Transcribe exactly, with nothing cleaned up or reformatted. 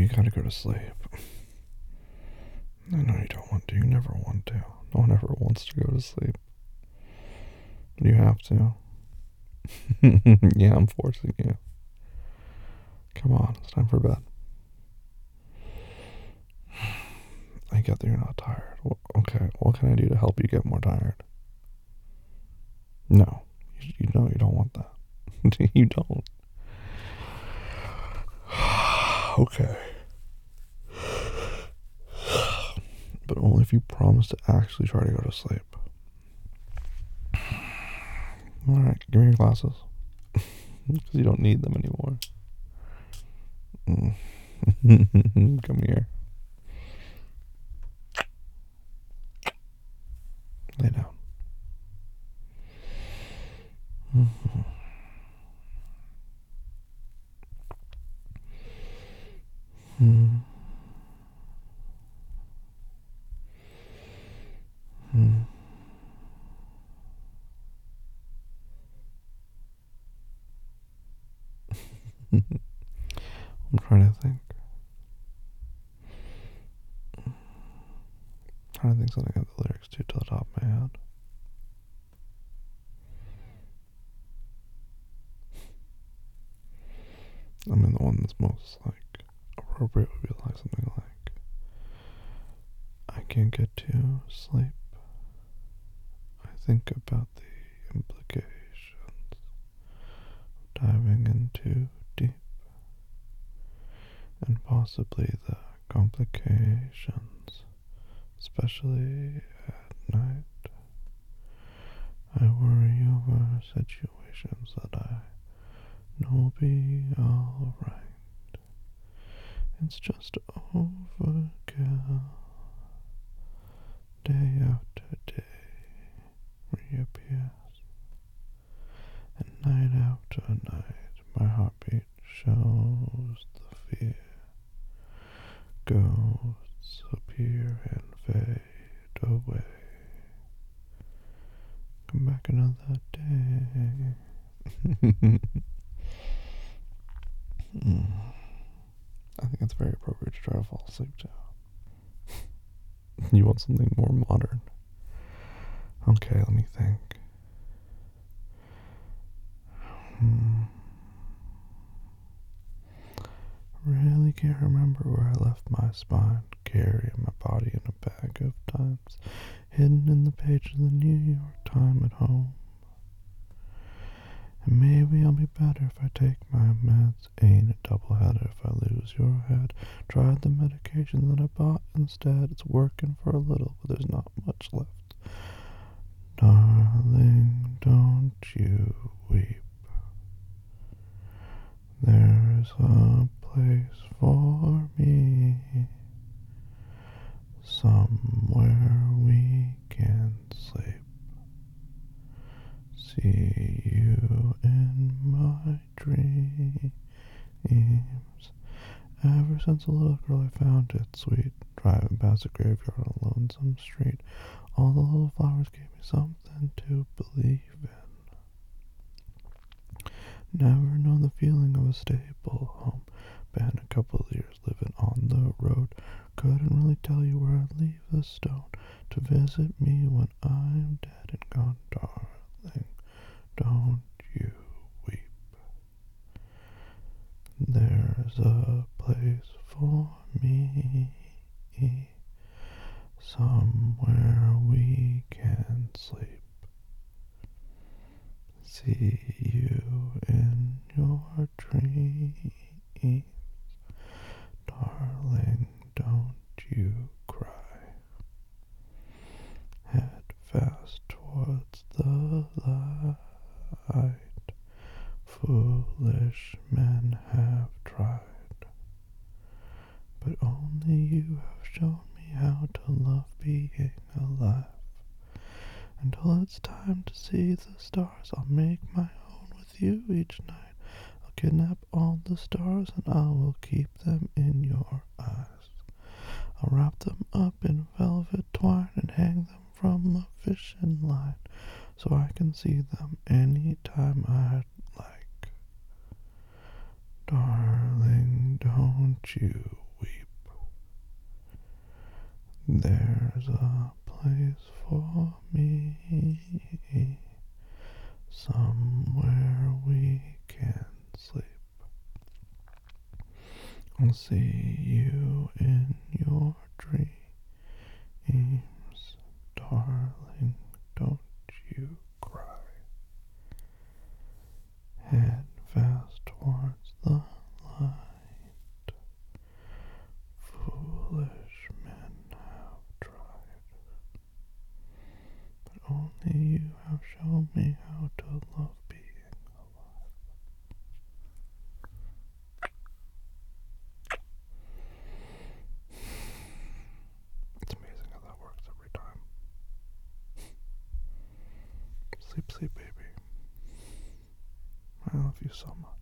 you gotta go to sleep. I know you don't want to. You never want to. No one ever wants to go to sleep. You have to. Yeah, I'm forcing you. Come on, it's time for bed. I get that you're not tired. Well, okay, what can I do to help you get more tired? No, you, you know you don't want that. You don't. Okay. But only if you promise to actually try to go to sleep. Alright, give me your glasses. Because you don't need them anymore. Mm. Come here. Lay down. Mm-hmm. Mm-hmm. Mm-hmm. I'm trying to think. I'm trying to think something I have the lyrics to to the top of my head. I mean, the one that's most, like, appropriate would be like something like, I can't get to sleep. I think about the implications of diving in too deep, and possibly the complications, especially at night. I worry over situations that I know will be alright. It's just overkill. Day after day reappears, and night after night my heartbeat shows the fear. Ghosts appear and fade away. Come back another day. mm. I think it's very appropriate to try to fall asleep to. You want something more modern? Okay, let me think. Hmm. Really can't remember where I left my spine, carrying my body in a bag of times, hidden in the pages of the New York Times at home. And maybe I'll be better if I take my meds. Ain't a doubleheader if I lose your head. Tried the medication that I bought instead. It's working for a little, but there's not much left. Darling, don't you weep. There's a place for me, somewhere we can sleep. See you in my dreams. Ever since a little girl I found it sweet, driving past a graveyard on a lonesome street. All the little flowers gave me something to believe in. Never known the feeling of a stable home. Been a couple of years living on the road. Couldn't really tell you where I'd leave the stone to visit me when I'm dead and gone, darling. Don't you weep. There's a place for me, somewhere we can sleep. See you in your dreams. Darling, don't you cry. Head fast towards the light. Foolish men have tried, but only you have shown me how to love being alive. Until it's time to see the stars, I'll make my own with you each night. I'll kidnap all the stars and I will keep them in your eyes. I'll wrap them up in velvet twine and hang them from a fishing line, so I can see them anytime I'd like. Darling, don't you There's a place for me, somewhere we can sleep. I'll see you in your dreams, darling, don't you cry. Head fast towards the light. Foolish men have tried, but only you have shown me how to love being alive. It's amazing how that works every time. Sleep, sleep, baby. I love you so much.